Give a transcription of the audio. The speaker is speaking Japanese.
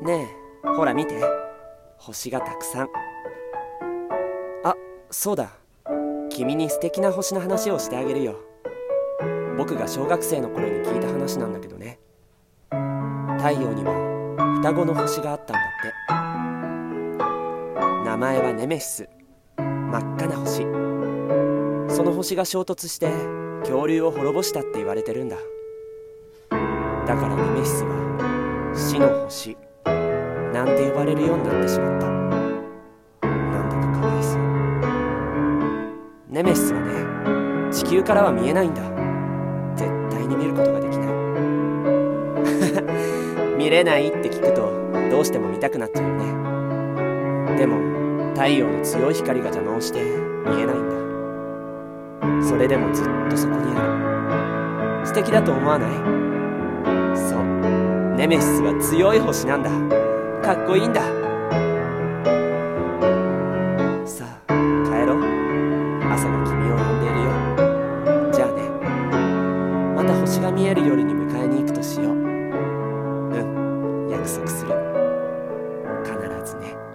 ねえ、ほら見て、星がたくさん。あ、そうだ、君に素敵な星の話をしてあげるよ。僕が小学生の頃に聞いた話なんだけどね。太陽には双子の星があったんだって。名前はネメシス、真っ赤な星。その星が衝突して恐竜を滅ぼしたって言われてるんだ。だからネメシスは死の星なんて呼ばれるようになってしまった。なんだかかわいそう。ネメシスはね、地球からは見えないんだ。絶対に見ることができない。見れないって聞くとどうしても見たくなっちゃうよね。でも太陽の強い光が邪魔をして見えないんだ。それでもずっとそこにある。素敵だと思わない？そう、ネメシスは強い星なんだ。かっこいいんだ。さあ帰ろう。朝が君を呼んでいるよ。じゃあね、また星が見える夜に迎えに行くとしよう。約束する。必ずね。